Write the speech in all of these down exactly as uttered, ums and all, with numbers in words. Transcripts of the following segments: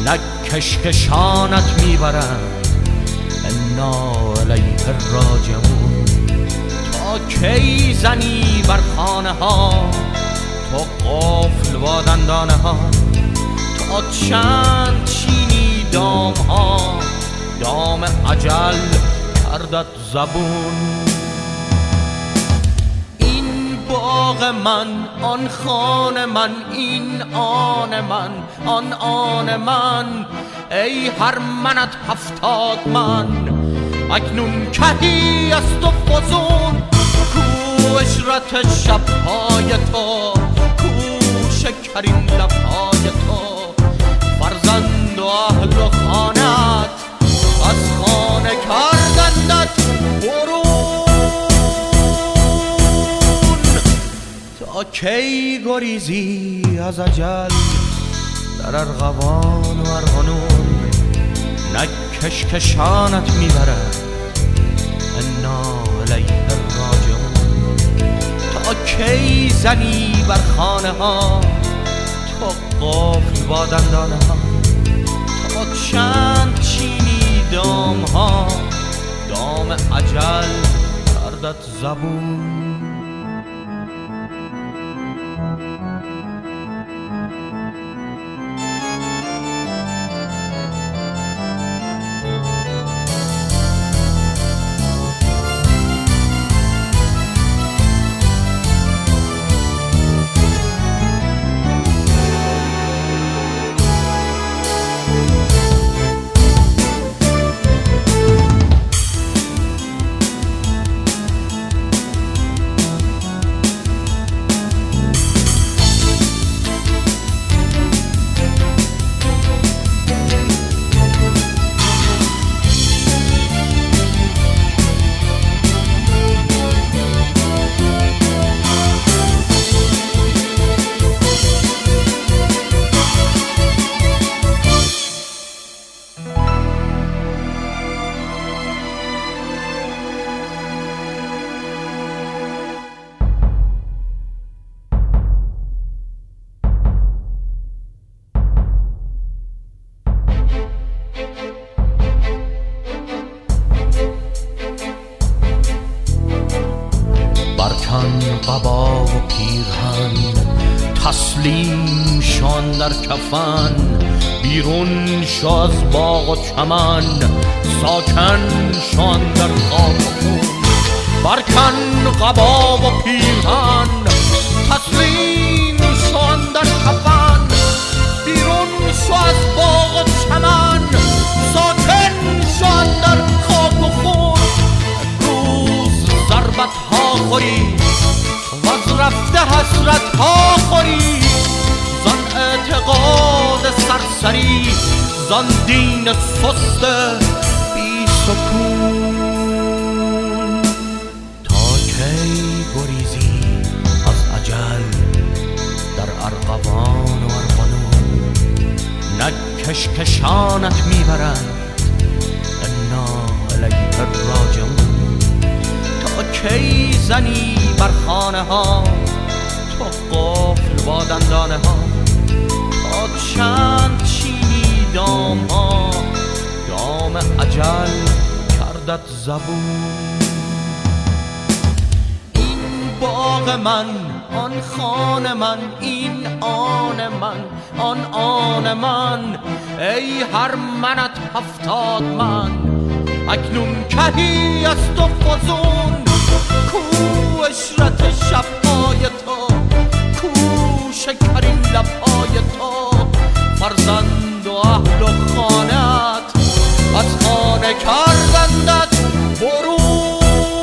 نه کشکشانت میبرند انا الیه راجعون. تا کی زنی بر خانه ها تو قفل با دندانه ها؟ تا چند چینی دام ها دام اجل کردت زبون؟ این باغ من، آن خانه من، این آن من، آن آن من، ای هر منت هفتاد من. اکنون کهی است و فزون، کو اشرت شبهای تو، کو شکرین لبهای تو. فرزند و اهل و خانت از خانه کردندت برون. تا کی گریزی از اجل در ارغوان و ارغنون؟ نه کشکشانت میبرد انا الیه راجعون. تا کی زنی بر خانه ها تو قفل با دندانه ها؟ تا چند چینی دام ها دام اجل کردت زبون؟ قبا و پیرهن تسلیم شان در کفن، بیرون شو از باغ و چمن، ساکن شان در خاک و خون. برکن قبا و پیرهن تسلیم شان در کفن، بیرون شو از باغ و چمن، ساکن شان در خاک و خون. روز ضربت ها خوری و از رفته حسرت ها خوری، زن اعتقاد سرسری، زن دین سست بی سکون. تا کی گریزی از اجل در ارغوان و ارغنون؟ نه کشکشانت میبرند انا الیه راجعون. تا کی زنی بر خانه ها تو قفل با دندانه ها؟ تا چند چینی دام ها دام اجل کردت زبون؟ این باغ من، آن خانه من، این آن من، آن آن من، ای هر منت هفتاد من. اکنون کهی است و فزون، کو اشرت شبهای تو، کو شکرین لبهای تو. فرزند و اهل و خانت از خانه کردندت برون.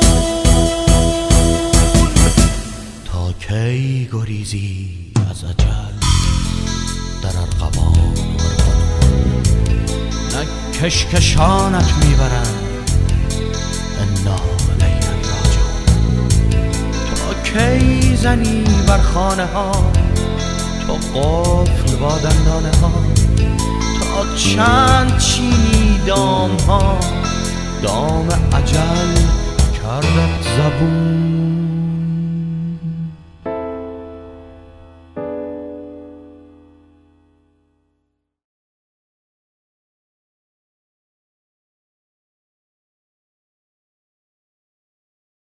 تا کی گریزی از اجل در ارغوان و ارغنون؟ نه کشکشانت میبرند انا الیه راجعون. تا کی زنی بر خانه ها تو قفل با دندانه ها؟ تا چند چینی دام ها دام اجل کردت زبون؟